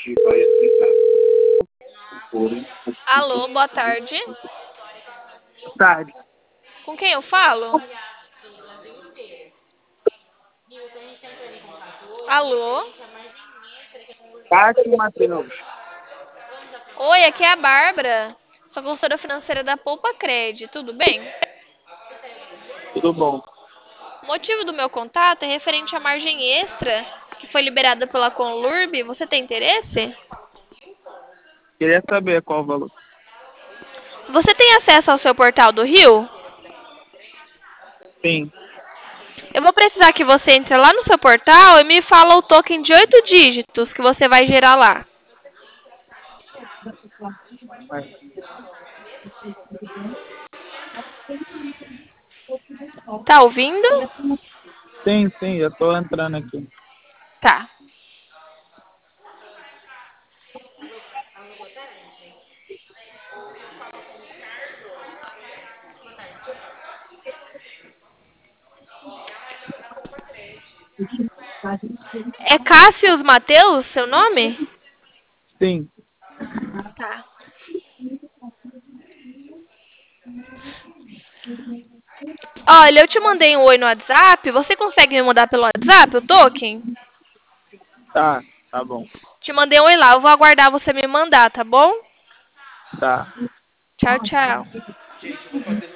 Alô, boa tarde. Tarde. Com quem eu falo? Alô? Cássio Matheus. Oi, aqui é a Bárbara. Sou consultora financeira da Poupa Cred. Tudo bem? Tudo bom? O motivo do meu contato é referente à margem extra que foi liberada pela Conlurb. Você tem interesse? Queria saber qual o valor. Você tem acesso ao seu portal do Rio? Sim. Eu vou precisar que você entre lá no seu portal e me fala o token de 8 dígitos que você vai gerar lá. Mas, Tá ouvindo? sim, eu tô entrando aqui. Tá. É Cássius Mateus, seu nome? Sim, Tá. Olha, eu te mandei um oi no WhatsApp. Você consegue me mandar pelo WhatsApp o token? tá bom. Te mandei um oi lá. Eu vou aguardar você me mandar, tá bom? Tá. Tchau, tchau.